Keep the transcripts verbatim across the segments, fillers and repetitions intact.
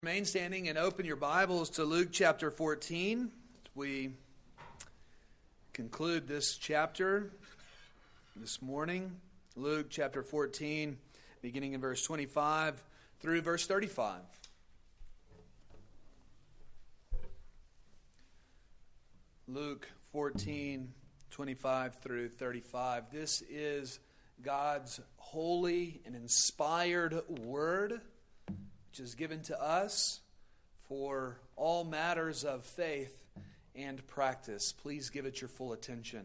Remain standing and open your Bibles to Luke chapter fourteen. We conclude this chapter this morning. Luke chapter fourteen, beginning in verse twenty-five through verse thirty-five. Luke fourteen, twenty-five through thirty-five. This is God's holy and inspired word, which is given to us for all matters of faith and practice. Please give it your full attention.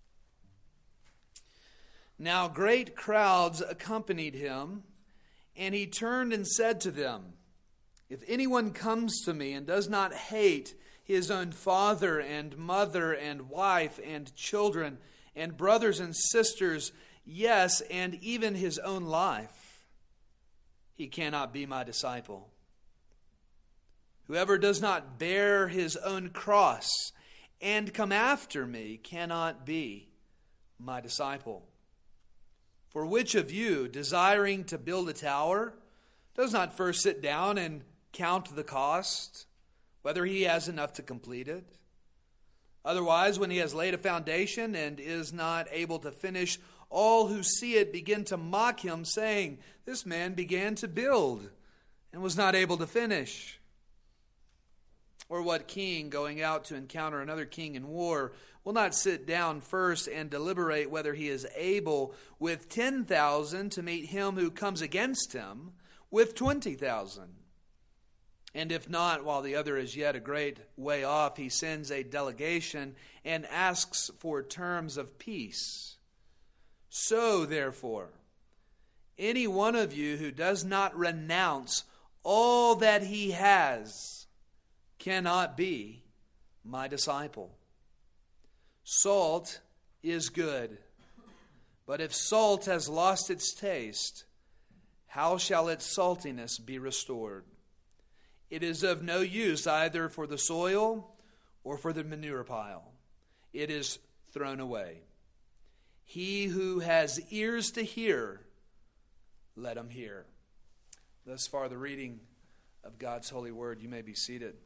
Now great crowds accompanied him, and he turned and said to them, "If anyone comes to me and does not hate his own father and mother and wife and children and brothers and sisters, yes, and even his own life, he cannot be my disciple. Whoever does not bear his own cross and come after me cannot be my disciple. For which of you, desiring to build a tower, does not first sit down and count the cost, whether he has enough to complete it? Otherwise, when he has laid a foundation and is not able to finish, all who see it begin to mock him, saying, 'This man began to build and was not able to finish.' Or what king, going out to encounter another king in war, will not sit down first and deliberate whether he is able with ten thousand to meet him who comes against him with twenty thousand? And if not, while the other is yet a great way off, he sends a delegation and asks for terms of peace. So, therefore, any one of you who does not renounce all that he has cannot be my disciple. Salt is good, but if salt has lost its taste, how shall its saltiness be restored? It is of no use either for the soil or for the manure pile. It is thrown away. He who has ears to hear, let him hear." Thus far the reading of God's holy word. You may be seated.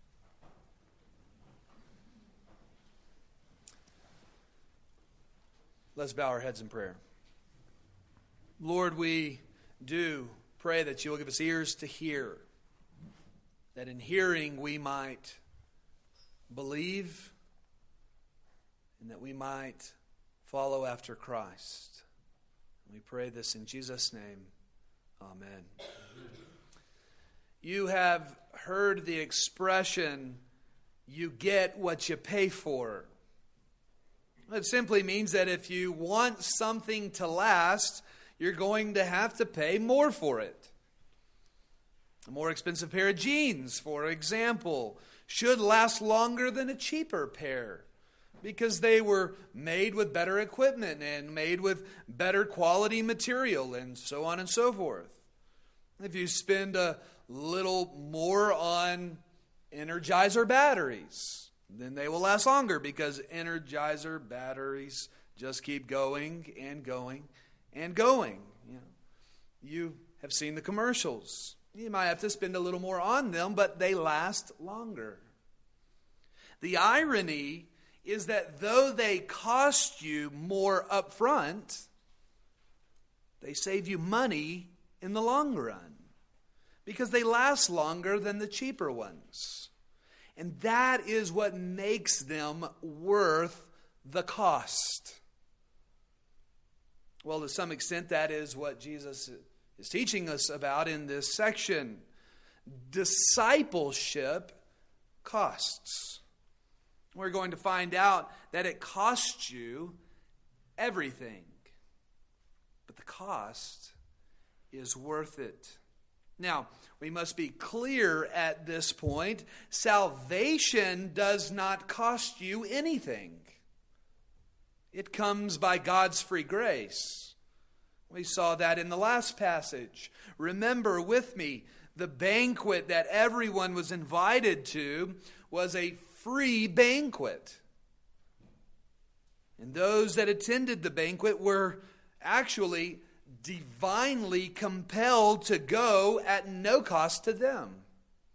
Let's bow our heads in prayer. Lord, we do pray that you will give us ears to hear, that in hearing we might believe and that we might follow after Christ. We pray this in Jesus' name. Amen. You have heard the expression, "You get what you pay for." It simply means that if you want something to last, you're going to have to pay more for it. A more expensive pair of jeans, for example, should last longer than a cheaper pair, because they were made with better equipment and made with better quality material and so on and so forth. If you spend a little more on Energizer batteries, then they will last longer, because Energizer batteries just keep going and going and going. You know, you have seen the commercials. You might have to spend a little more on them, but they last longer. The irony is that though they cost you more up front, they save you money in the long run, because they last longer than the cheaper ones. And that is what makes them worth the cost. Well, to some extent, that is what Jesus is teaching us about in this section. Discipleship costs. We're going to find out that it costs you everything. But the cost is worth it. Now, we must be clear at this point. Salvation does not cost you anything. It comes by God's free grace. We saw that in the last passage. Remember with me, the banquet that everyone was invited to was a free banquet. And those that attended the banquet were actually divinely compelled to go at no cost to them.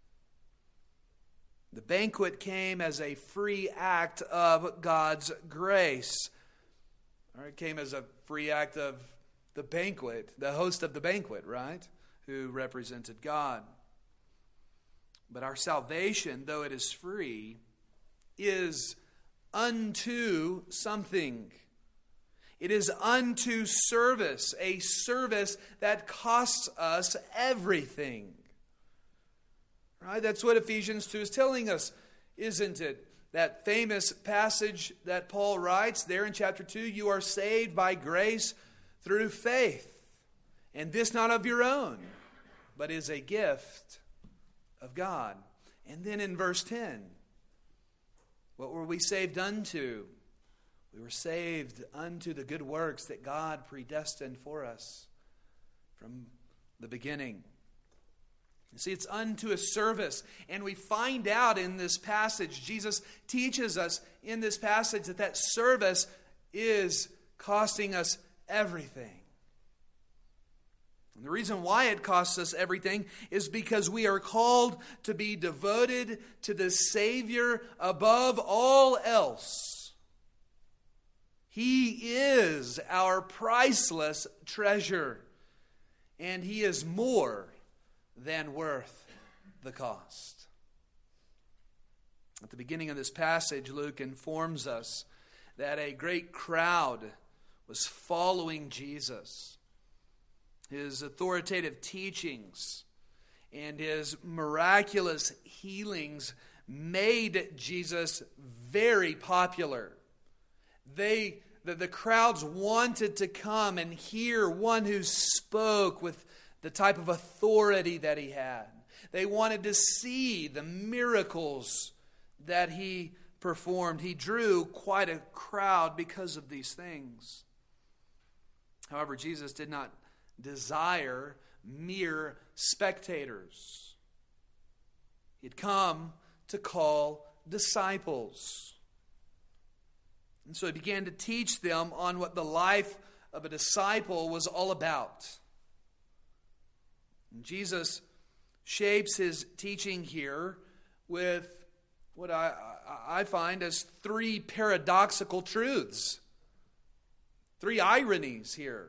The banquet came as a free act of God's grace. Or it came as a free act of the banquet, the host of the banquet, right? Who represented God. But our salvation, though it is free, is unto something. It is unto service, a service that costs us everything. Right? That's what Ephesians two is telling us, isn't it? That famous passage that Paul writes there in chapter two, you are saved by grace through faith, and this not of your own, but is a gift of God. And then in verse ten, what were we saved unto? We were saved unto the good works that God predestined for us from the beginning. You see, it's unto a service. And we find out in this passage, Jesus teaches us in this passage that that service is costing us everything. And the reason why it costs us everything is because we are called to be devoted to the Savior above all else. He is our priceless treasure, and He is more than worth the cost. At the beginning of this passage, Luke informs us that a great crowd was following Jesus. His authoritative teachings and His miraculous healings made Jesus very popular. They, the, the crowds wanted to come and hear one who spoke with the type of authority that He had. They wanted to see the miracles that He performed. He drew quite a crowd because of these things. However, Jesus did not desire mere spectators. He'd come to call disciples. And so He began to teach them on what the life of a disciple was all about. And Jesus shapes His teaching here with what I, I find as three paradoxical truths. Three ironies here.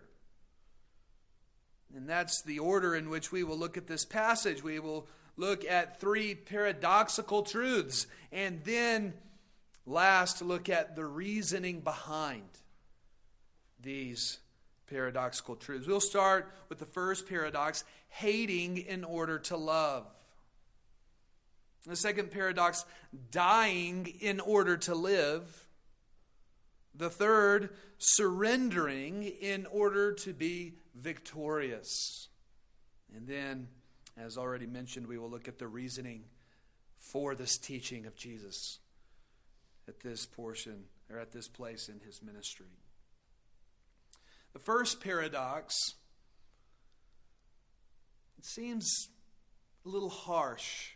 And that's the order in which we will look at this passage. We will look at three paradoxical truths. And then last, look at the reasoning behind these paradoxical truths. We'll start with the first paradox, hating in order to love. The second paradox, dying in order to live. The third, surrendering in order to be victorious. And then, as already mentioned, we will look at the reasoning for this teaching of Jesus at this portion, or at this place in His ministry. The first paradox, it seems a little harsh.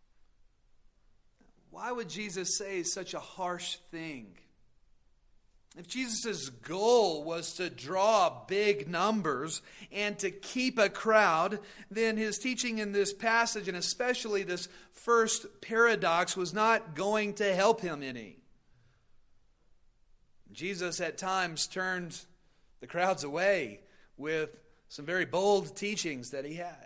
Why would Jesus say such a harsh thing? If Jesus' goal was to draw big numbers and to keep a crowd, then His teaching in this passage, and especially this first paradox, was not going to help Him any. Jesus at times turned the crowds away with some very bold teachings that He had.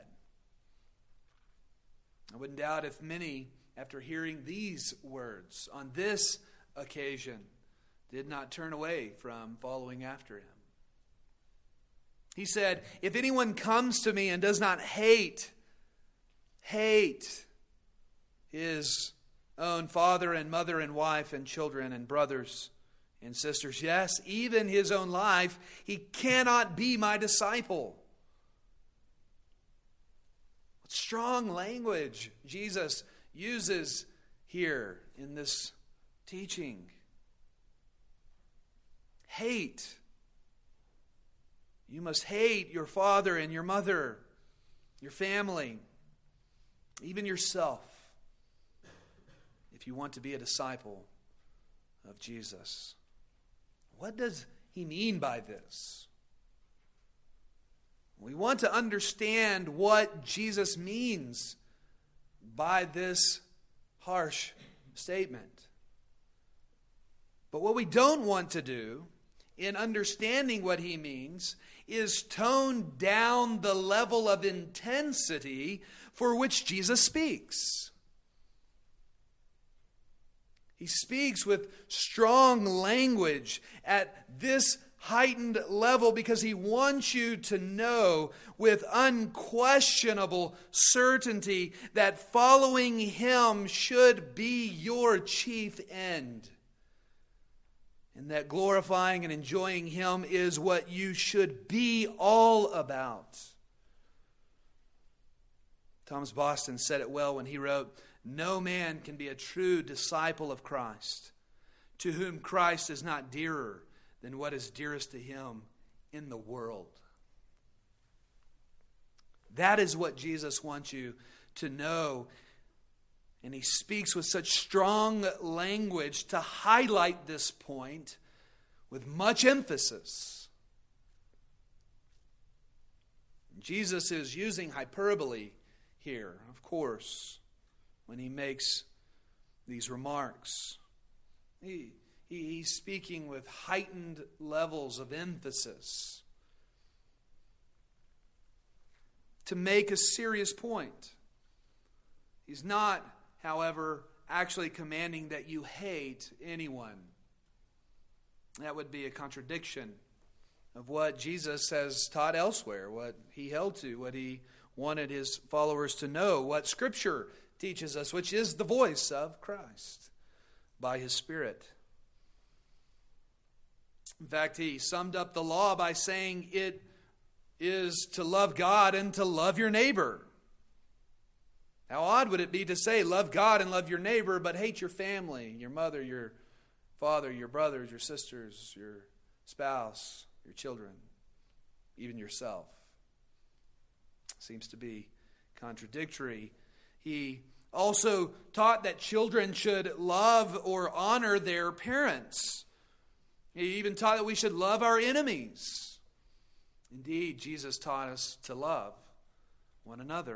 I wouldn't doubt if many, after hearing these words on this occasion, did not turn away from following after Him. He said, if anyone comes to me and does not hate, hate his own father and mother and wife and children and brothers and sisters, yes, even his own life, he cannot be my disciple. What strong language Jesus uses here in this teaching. Hate. You must hate your father and your mother, your family, even yourself, if you want to be a disciple of Jesus. What does He mean by this? We want to understand what Jesus means by this harsh statement. But what we don't want to do in understanding what he means is tone down the level of intensity for which Jesus speaks. He speaks with strong language at this heightened level because he wants you to know with unquestionable certainty that following him should be your chief end. And that glorifying and enjoying him is what you should be all about. Thomas Boston said it well when he wrote, "No man can be a true disciple of Christ to whom Christ is not dearer than what is dearest to him in the world." That is what Jesus wants you to know. And he speaks with such strong language to highlight this point with much emphasis. Jesus is using hyperbole here, of course, when he makes these remarks. He, he, he's speaking with heightened levels of emphasis to make a serious point. He's not, however, actually commanding that you hate anyone. That would be a contradiction of what Jesus has taught elsewhere, what he held to, what he wanted his followers to know, what Scripture teaches us, which is the voice of Christ by his Spirit. In fact, he summed up the law by saying it is to love God and to love your neighbor. How odd would it be to say, love God and love your neighbor, but hate your family, your mother, your father, your brothers, your sisters, your spouse, your children, even yourself? Seems to be contradictory. He also taught that children should love or honor their parents. He even taught that we should love our enemies. Indeed, Jesus taught us to love one another.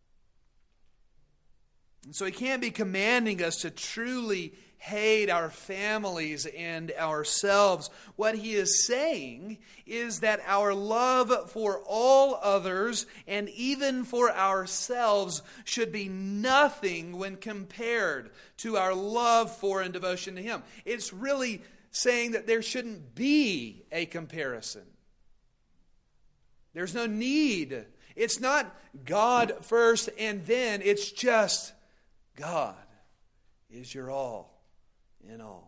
And so he can't be commanding us to truly hate our families and ourselves. What he is saying is that our love for all others and even for ourselves should be nothing when compared to our love for and devotion to him. It's really saying that there shouldn't be a comparison. There's no need. It's not God first and then. It's just God is your all in all.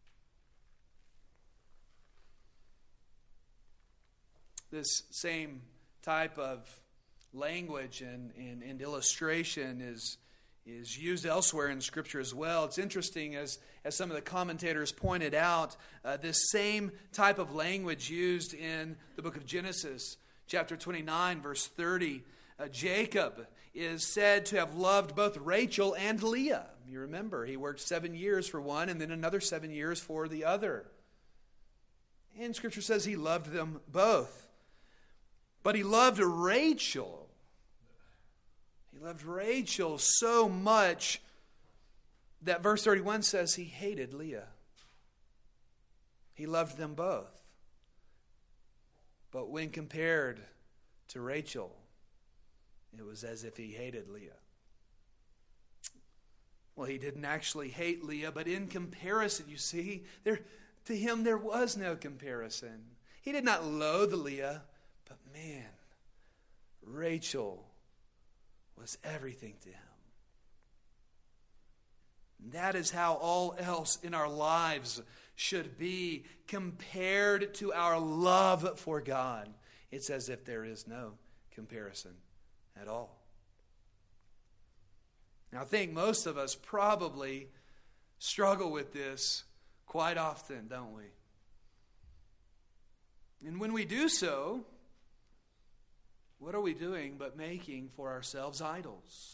This same type of language and, and, and illustration is, is used elsewhere in Scripture as well. It's interesting, as, as some of the commentators pointed out, uh, this same type of language used in the book of Genesis, chapter twenty-nine, verse thirty. Uh, Jacob is said to have loved both Rachel and Leah. You remember, he worked seven years for one and then another seven years for the other. And Scripture says he loved them both. But he loved Rachel. He loved Rachel so much that verse thirty-one says he hated Leah. He loved them both. But when compared to Rachel, it was as if he hated Leah. Well, he didn't actually hate Leah, but in comparison, you see, there to him there was no comparison. He did not loathe Leah, but man, Rachel was everything to him. And that is how all else in our lives should be compared to our love for God. It's as if there is no comparison at all. Now, I think most of us probably struggle with this quite often, don't we? And when we do so, what are we doing but making for ourselves idols?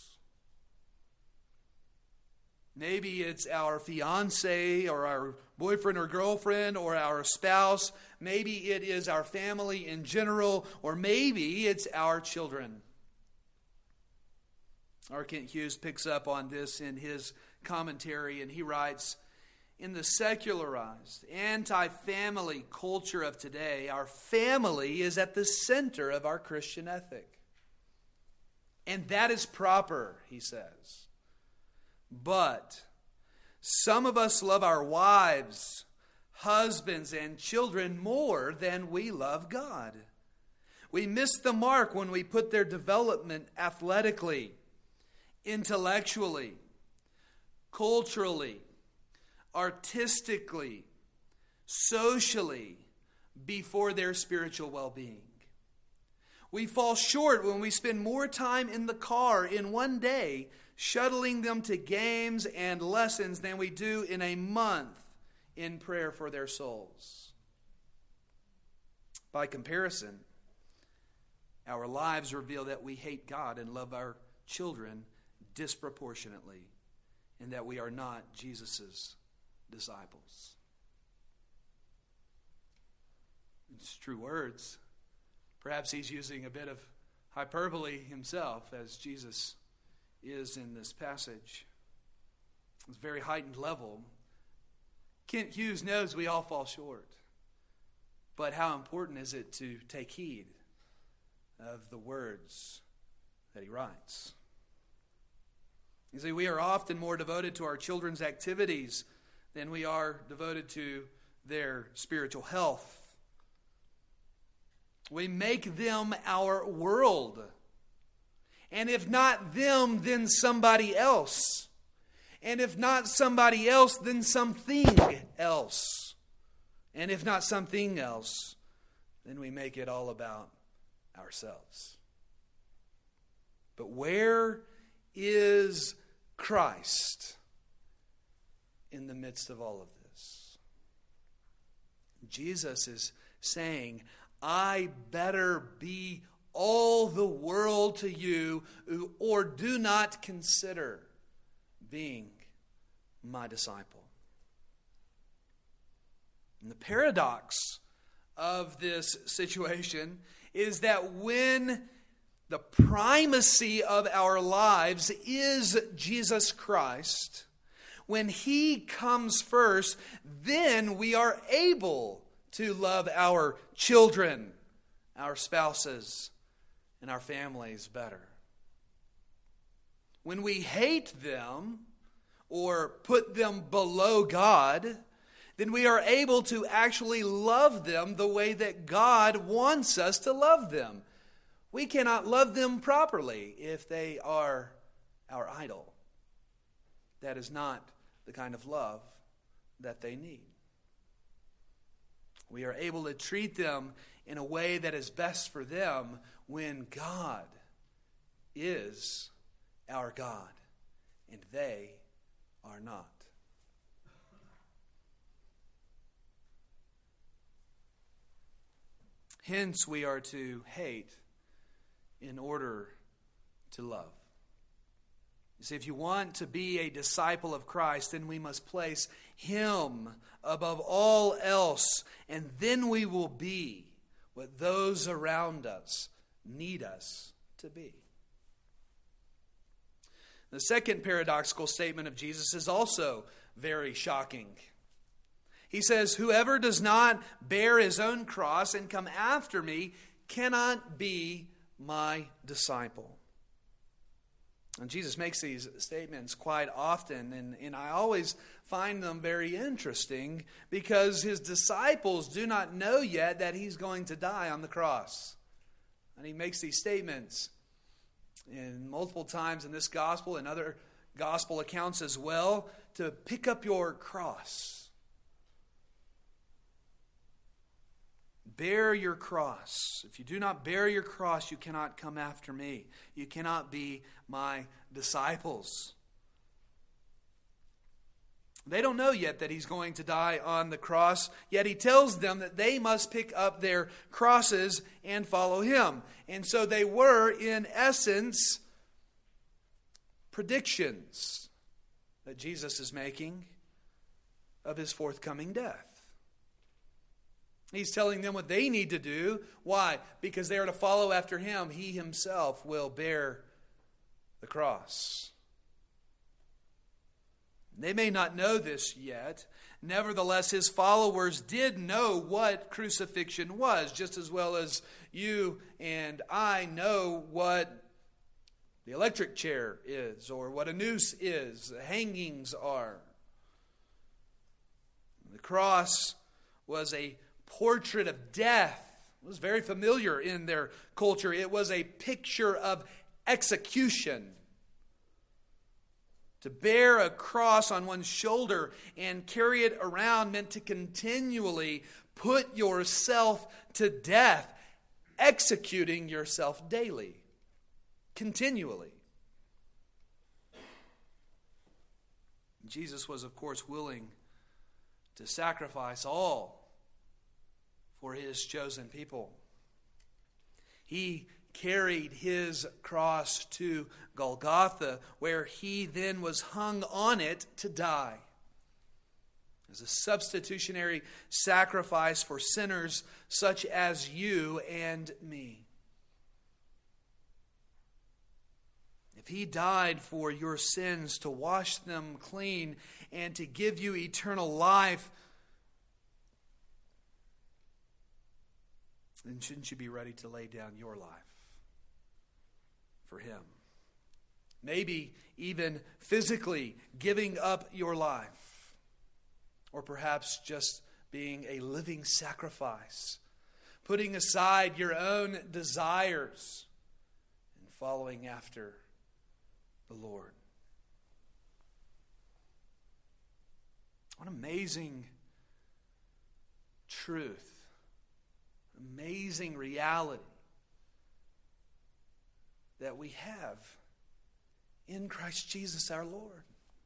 Maybe it's our fiancé or our boyfriend or girlfriend or our spouse. Maybe it is our family in general, or maybe it's our children. R. Kent Hughes picks up on this in his commentary, and he writes, in the secularized, anti-family culture of today, our family is at the center of our Christian ethic. And that is proper, he says. But some of us love our wives, husbands, and children more than we love God. We miss the mark when we put their development athletically, intellectually, culturally, artistically, socially, before their spiritual well-being. We fall short when we spend more time in the car in one day shuttling them to games and lessons than we do in a month in prayer for their souls. By comparison, our lives reveal that we hate God and love our children disproportionately, and that we are not Jesus' disciples. It's true words. Perhaps he's using a bit of hyperbole himself, as Jesus is in this passage. It's a very heightened level. Kent Hughes knows we all fall short. But how important is it to take heed of the words that he writes? You see, we are often more devoted to our children's activities than we are devoted to their spiritual health. We make them our world. And if not them, then somebody else. And if not somebody else, then something else. And if not something else, then we make it all about ourselves. But where is Christ in the midst of all of this? Jesus is saying, I better be all the world to you, or do not consider being my disciple. And the paradox of this situation is that when the primacy of our lives is Jesus Christ, when He comes first, then we are able to love our children, our spouses, and our families better. When we hate them or put them below God, then we are able to actually love them the way that God wants us to love them. We cannot love them properly if they are our idol. That is not the kind of love that they need. We are able to treat them in a way that is best for them when God is our God and they are not. Hence, we are to hate in order to love. You see, if you want to be a disciple of Christ, then we must place Him above all else, and then we will be what those around us need us to be. The second paradoxical statement of Jesus is also very shocking. He says, whoever does not bear his own cross and come after me cannot be my disciple. And Jesus makes these statements quite often, and, and I always find them very interesting because His disciples do not know yet that He's going to die on the cross. And He makes these statements in multiple times in this gospel and other gospel accounts as well, to pick up your cross. Bear your cross. If you do not bear your cross, you cannot come after me. You cannot be my disciples. They don't know yet that He's going to die on the cross, yet He tells them that they must pick up their crosses and follow Him. And so they were, in essence, predictions that Jesus is making of His forthcoming death. He's telling them what they need to do. Why? Because they are to follow after Him. He Himself will bear the cross. They may not know this yet. Nevertheless, his followers did know what crucifixion was, just as well as you and I know what the electric chair is, or what a noose is, hangings are. The cross was a portrait of death. It was very familiar in their culture. It was a picture of execution. To bear a cross on one's shoulder and carry it around meant to continually put yourself to death, executing yourself daily, continually. Jesus was, of course, willing to sacrifice all for his chosen people. He carried his cross to Golgotha, where he then was hung on it to die as a substitutionary sacrifice for sinners such as you and me. If he died for your sins to wash them clean and to give you eternal life, then shouldn't you be ready to lay down your life for him? Maybe even physically giving up your life, or perhaps just being a living sacrifice, putting aside your own desires and following after the Lord. What amazing truth, amazing reality that we have in Christ Jesus our Lord.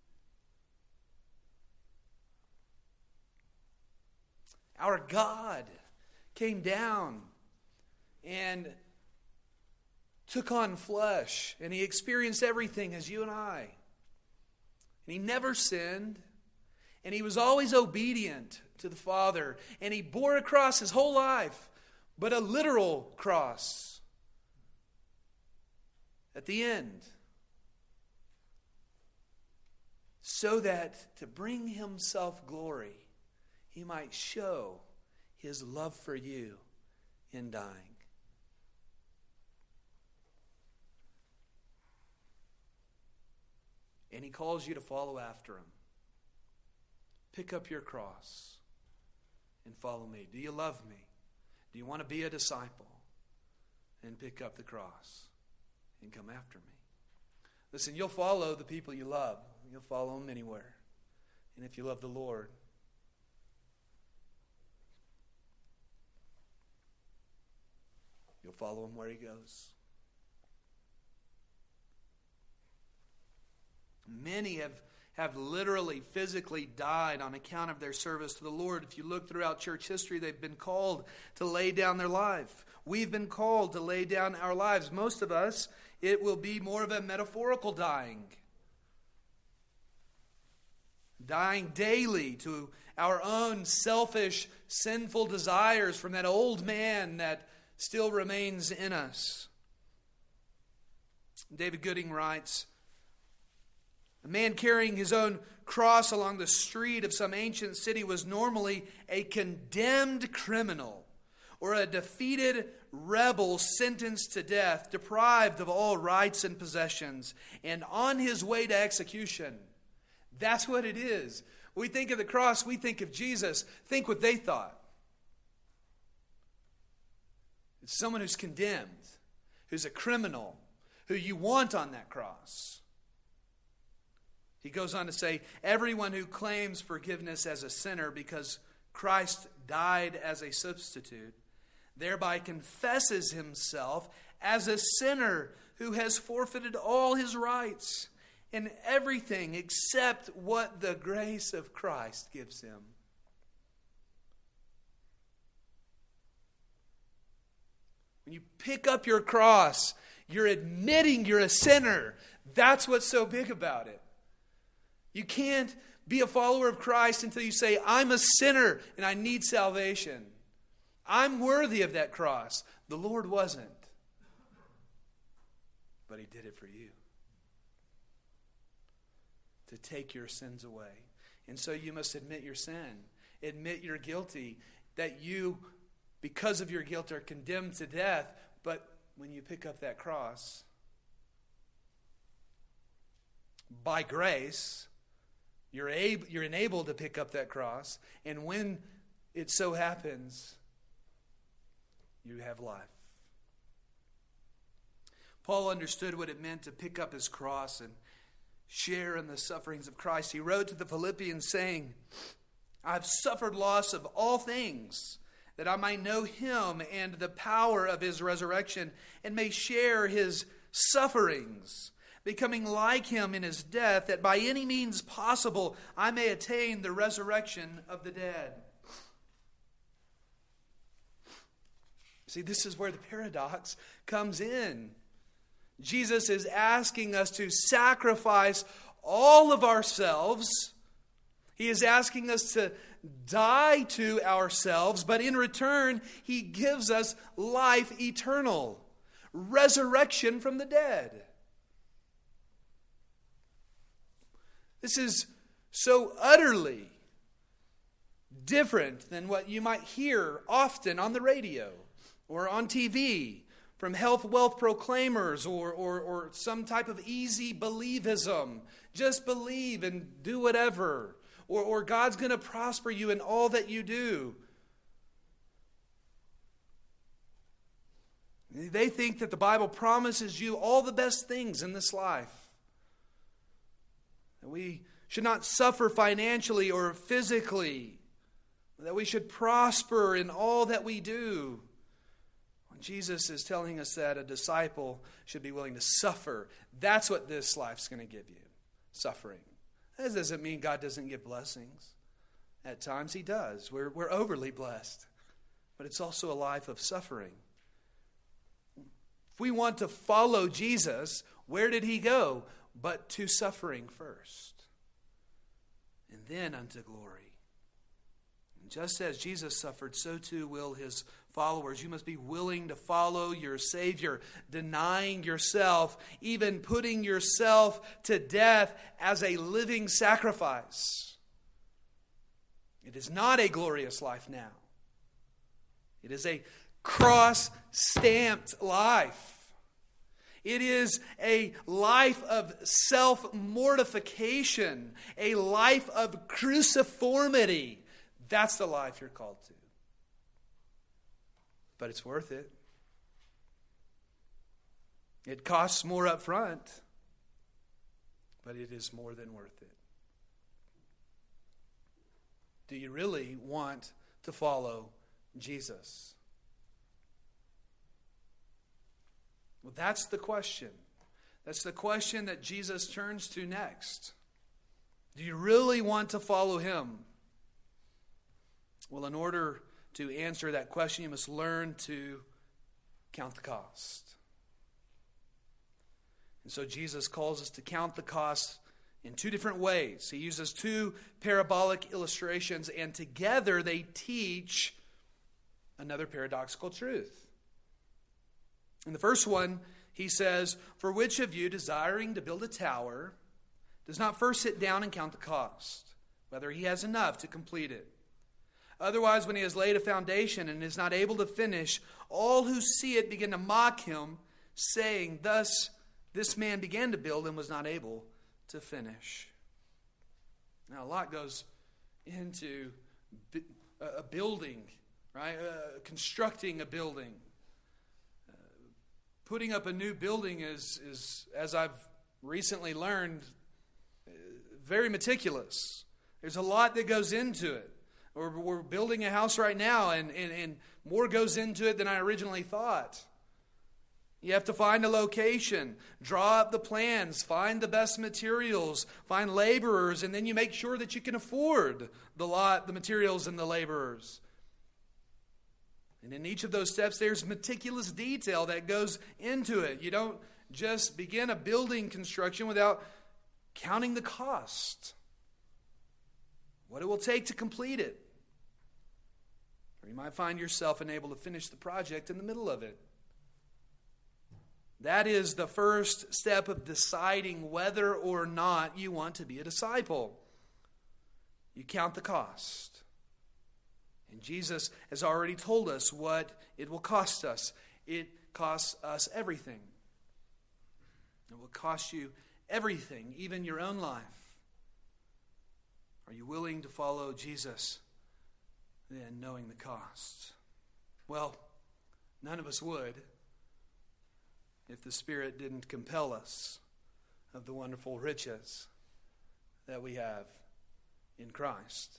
Our God came down and took on flesh, and he experienced everything as you and I. And he never sinned, and he was always obedient to the Father, and he bore a cross his whole life, but a literal cross at the end, so that to bring himself glory, he might show his love for you in dying. And he calls you to follow after him. Pick up your cross and follow me. Do you love me? Do you want to be a disciple? Then pick up the cross and come after me. Listen, you'll follow the people you love. You'll follow them anywhere. And if you love the Lord, you'll follow him where he goes. Many have, have literally, physically died on account of their service to the Lord. If you look throughout church history, they've been called to lay down their life. We've been called to lay down our lives. Most of us, it will be more of a metaphorical dying. Dying daily to our own selfish, sinful desires from that old man that still remains in us. David Gooding writes, a man carrying his own cross along the street of some ancient city was normally a condemned criminal or a defeated rebel sentenced to death, deprived of all rights and possessions, and on his way to execution. That's what it is. We think of the cross, we think of Jesus. Think what they thought. It's someone who's condemned, who's a criminal, who you want on that cross. He goes on to say, everyone who claims forgiveness as a sinner because Christ died as a substitute, thereby confesses himself as a sinner who has forfeited all his rights and everything except what the grace of Christ gives him. When you pick up your cross, you're admitting you're a sinner. That's what's so big about it. You can't be a follower of Christ until you say, I'm a sinner and I need salvation. I'm worthy of that cross. The Lord wasn't. But he did it for you. to take your sins away. And so you must admit your sin. Admit you're guilty, that you, because of your guilt, are condemned to death. But when you pick up that cross, by grace, you're able, you're enabled to pick up that cross. And when it so happens, you have life. Paul understood what it meant to pick up his cross and share in the sufferings of Christ. He wrote to the Philippians saying, I've suffered loss of all things, that I might know him and the power of his resurrection, and may share his sufferings, becoming like him in his death, that by any means possible I may attain the resurrection of the dead. See, this is where the paradox comes in. Jesus is asking us to sacrifice all of ourselves. He is asking us to die to ourselves, but in return, he gives us life eternal, resurrection from the dead. This is so utterly different than what you might hear often on the radio or on T V from health wealth proclaimers or, or, or some type of easy believism. Just believe and do whatever. Or, or God's going to prosper you in all that you do. They think that the Bible promises you all the best things in this life. That we should not suffer financially or physically. That we should prosper in all that we do. Jesus is telling us that a disciple should be willing to suffer. That's what this life's going to give you. Suffering. That doesn't mean God doesn't give blessings. At times he does. We're, we're overly blessed. But it's also a life of suffering. If we want to follow Jesus, where did he go? But to suffering first. And then unto glory. And just as Jesus suffered, so too will his followers. You must be willing to follow your Savior, denying yourself, even putting yourself to death as a living sacrifice. It is not a glorious life now. It is a cross-stamped life. It is a life of self-mortification, a life of cruciformity. That's the life you're called to. But it's worth it. It costs more up front, but it is more than worth it. Do you really want to follow Jesus? Well, that's the question. That's the question that Jesus turns to next. Do you really want to follow him? Well, in order to answer that question, you must learn to count the cost. And so Jesus calls us to count the cost in two different ways. He uses two parabolic illustrations, and together they teach another paradoxical truth. In the first one, he says, "For which of you, desiring to build a tower, does not first sit down and count the cost, whether he has enough to complete it? Otherwise, when he has laid a foundation and is not able to finish, all who see it begin to mock him, saying, 'Thus this man began to build and was not able to finish.'" Now, a lot goes into a building, right? Uh, constructing a building. Uh, putting up a new building is, is, as I've recently learned, uh, very meticulous. There's a lot that goes into it. Or we're building a house right now, and, and, and more goes into it than I originally thought. You have to find a location, draw up the plans, find the best materials, find laborers, and then you make sure that you can afford the lot, the materials, and the laborers. And in each of those steps, there's meticulous detail that goes into it. You don't just begin a building construction without counting the cost. What it will take to complete it. Or you might find yourself unable to finish the project in the middle of it. That is the first step of deciding whether or not you want to be a disciple. You count the cost. And Jesus has already told us what it will cost us. It costs us everything. It will cost you everything, even your own life. Are you willing to follow Jesus, then knowing the cost? Well, none of us would if the Spirit didn't compel us of the wonderful riches that we have in Christ.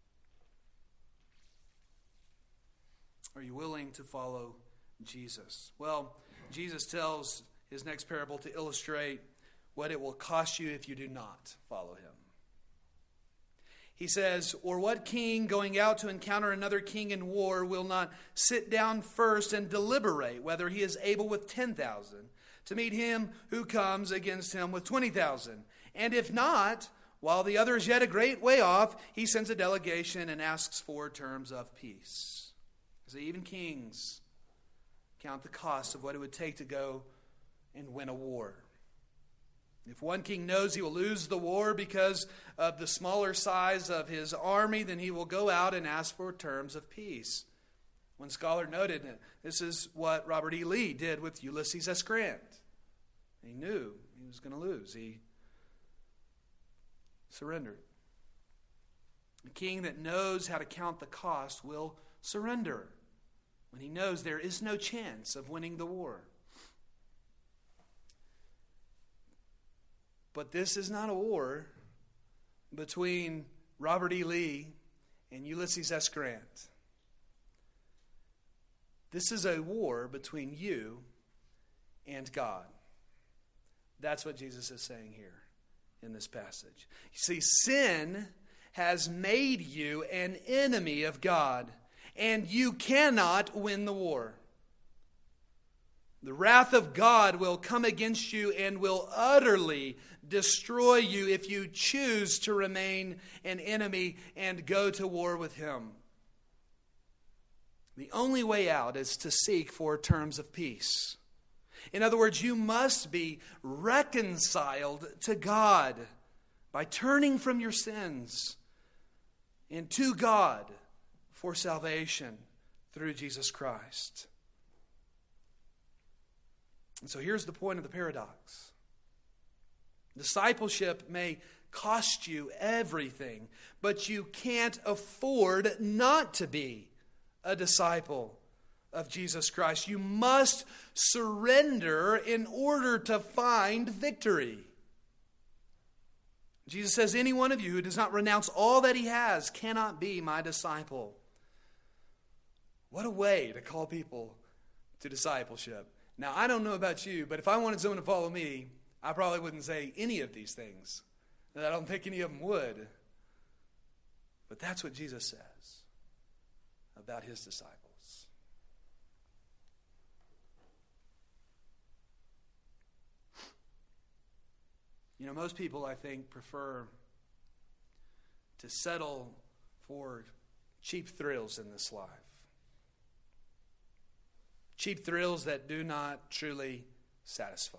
Are you willing to follow Jesus? Well, Jesus tells his next parable to illustrate what it will cost you if you do not follow him. He says, or what king going out to encounter another king in war will not sit down first and deliberate whether he is able with ten thousand to meet him who comes against him with twenty thousand? And if not, while the other is yet a great way off, he sends a delegation and asks for terms of peace. So even kings count the cost of what it would take to go and win a war. If one king knows he will lose the war because of the smaller size of his army, then he will go out and ask for terms of peace. One scholar noted that this is what Robert E. Lee did with Ulysses S. Grant. He knew he was going to lose. He surrendered. A king that knows how to count the cost will surrender when he knows there is no chance of winning the war. But this is not a war between Robert E. Lee and Ulysses S. Grant. This is a war between you and God. That's what Jesus is saying here in this passage. You see, sin has made you an enemy of God, and you cannot win the war. The wrath of God will come against you and will utterly destroy you if you choose to remain an enemy and go to war with him. The only way out is to seek for terms of peace. In other words, you must be reconciled to God by turning from your sins and to God for salvation through Jesus Christ. And so here's the point of the paradox. Discipleship may cost you everything, but you can't afford not to be a disciple of Jesus Christ. You must surrender in order to find victory. Jesus says, any one of you who does not renounce all that he has cannot be my disciple. What a way to call people to discipleship. Now, I don't know about you, but if I wanted someone to follow me, I probably wouldn't say any of these things. And I don't think any of them would. But that's what Jesus says about his disciples. You know, most people, I think, prefer to settle for cheap thrills in this life. Cheap thrills that do not truly satisfy.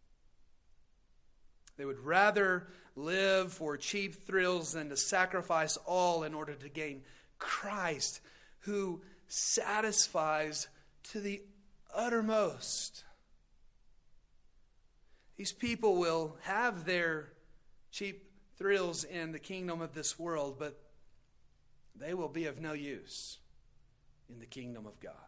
They would rather live for cheap thrills than to sacrifice all in order to gain Christ, who satisfies to the uttermost. These people will have their cheap thrills in the kingdom of this world, but they will be of no use in the kingdom of God.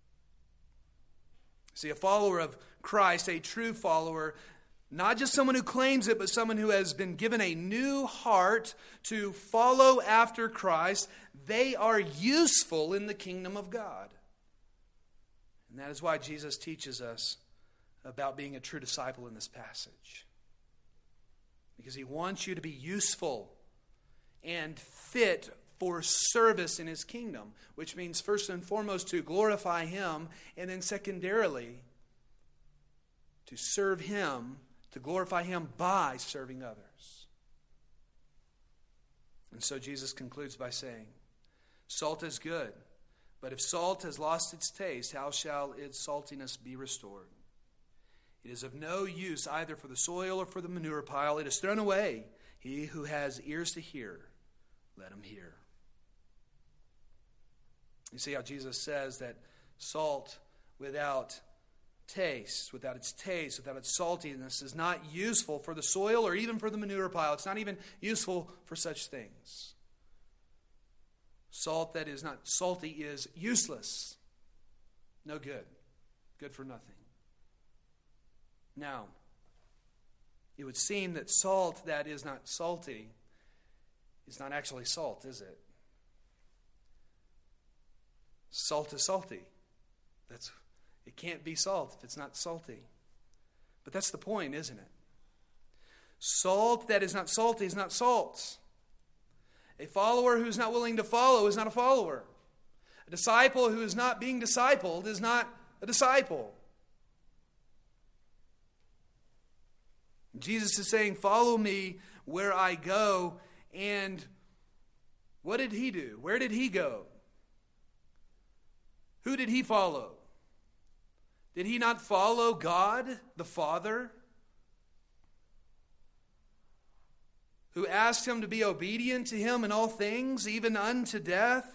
See, a follower of Christ, a true follower, not just someone who claims it, but someone who has been given a new heart to follow after Christ, they are useful in the kingdom of God. And that is why Jesus teaches us about being a true disciple in this passage. Because he wants you to be useful and fit for service in his kingdom, which means first and foremost to glorify him, and then secondarily to serve him, to glorify him by serving others. And so Jesus concludes by saying, salt is good, but if salt has lost its taste, how shall its saltiness be restored? It is of no use either for the soil or for the manure pile. It is thrown away. He who has ears to hear, let him hear. You see how Jesus says that salt without taste, without its taste, without its saltiness, is not useful for the soil or even for the manure pile. It's not even useful for such things. Salt that is not salty is useless. No good. Good for nothing. Now, it would seem that salt that is not salty is not actually salt, is it? Salt is salty. That's it can't be salt if it's not salty. But that's the point, isn't it? Salt that is not salty is not salt. A follower who's not willing to follow is not a follower. A disciple who is not being discipled is not a disciple. Jesus is saying, follow me where I go. And what did he do? Where did he go? Who did he follow? Did he not follow God, the Father, who asked him to be obedient to him in all things, even unto death?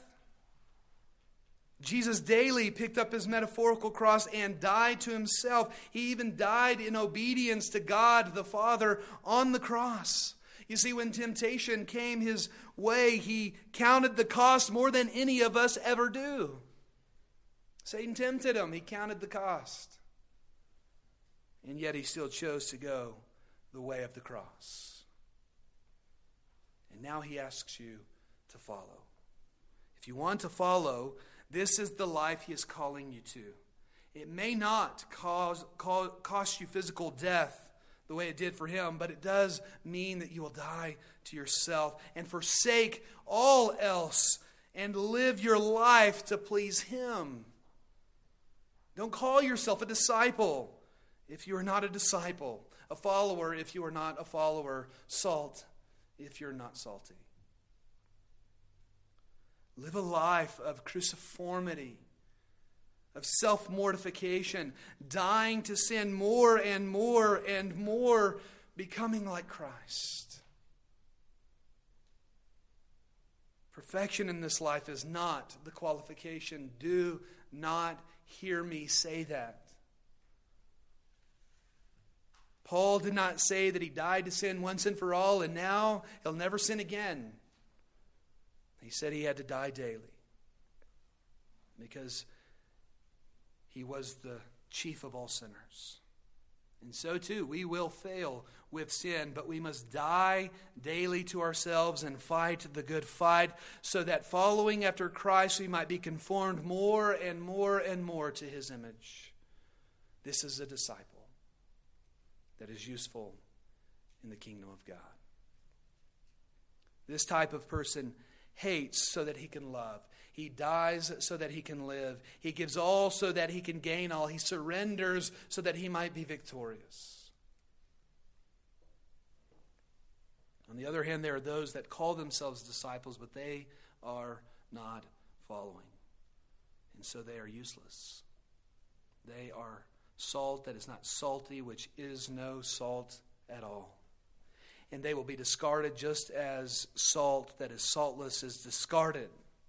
Jesus daily picked up his metaphorical cross and died to himself. He even died in obedience to God the Father on the cross. You see, when temptation came his way, he counted the cost more than any of us ever do. Satan tempted him. He counted the cost. And yet he still chose to go the way of the cross. And now he asks you to follow. If you want to follow, this is the life he is calling you to. It may not cause, cause, cost you physical death the way it did for him, but it does mean that you will die to yourself and forsake all else and live your life to please him. Don't call yourself a disciple if you are not a disciple, a follower if you are not a follower, salt if you're not salty. Live a life of cruciformity, of self-mortification, dying to sin more and more and more, becoming like Christ. Perfection in this life is not the qualification. Do not hear me say that. Paul did not say that he died to sin once and for all and now he'll never sin again. He said he had to die daily because he was the chief of all sinners. And so too, we will fail with sin, but we must die daily to ourselves and fight the good fight so that following after Christ, we might be conformed more and more and more to his image. This is a disciple that is useful in the kingdom of God. This type of person hates so that he can love. He dies so that he can live. He gives all so that he can gain all. He surrenders so that he might be victorious. On the other hand, there are those that call themselves disciples, but they are not following. And so they are useless. They are salt that is not salty, which is no salt at all. And they will be discarded just as salt that is saltless is discarded.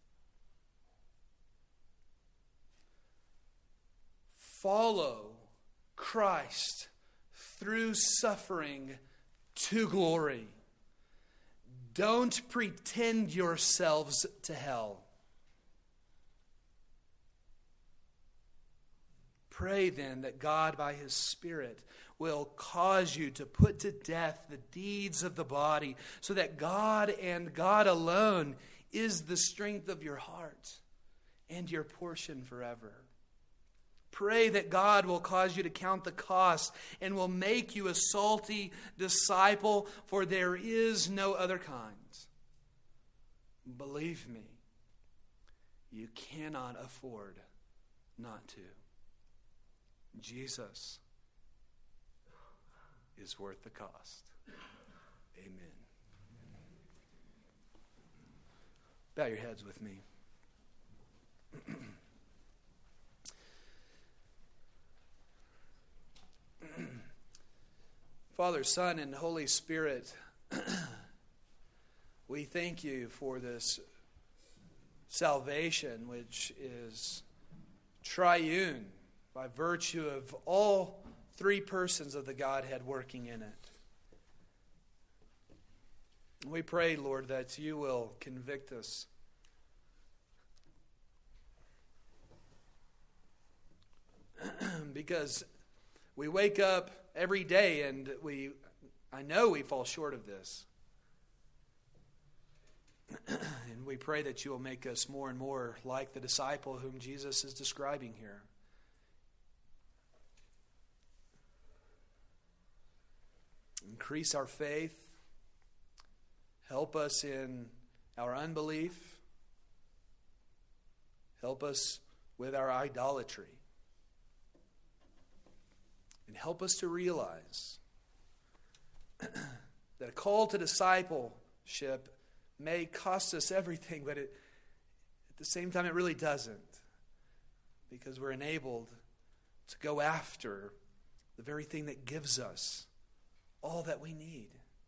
Follow Christ through suffering to glory. Don't pretend yourselves to hell. Pray then that God by his Spirit will cause you to put to death the deeds of the body so that God and God alone is the strength of your heart and your portion forever. Pray that God will cause you to count the cost and will make you a salty disciple, for there is no other kind. Believe me, you cannot afford not to. Jesus is worth the cost. Amen. Bow your heads with me. Father, Son, and Holy Spirit, we thank you for this salvation, which is triune by virtue of all three persons of the Godhead working in it. We pray, Lord, that you will convict us because we wake up every day and we, I know we fall short of this. And we pray that you will make us more and more like the disciple whom Jesus is describing here. Increase our faith. Help us in our unbelief. Help us with our idolatry. And help us to realize that a call to discipleship may cost us everything, but it, at the same time it really doesn't. Because we're enabled to go after the very thing that gives us all that we need.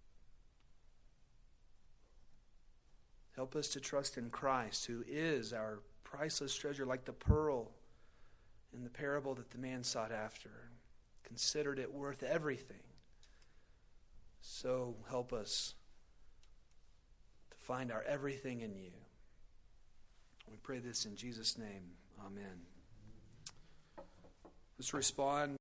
Help us to trust in Christ, who is our priceless treasure, like the pearl in the parable that the man sought after. Considered it worth everything. So help us to find our everything in you. We pray this in Jesus' name. Amen. Let's respond.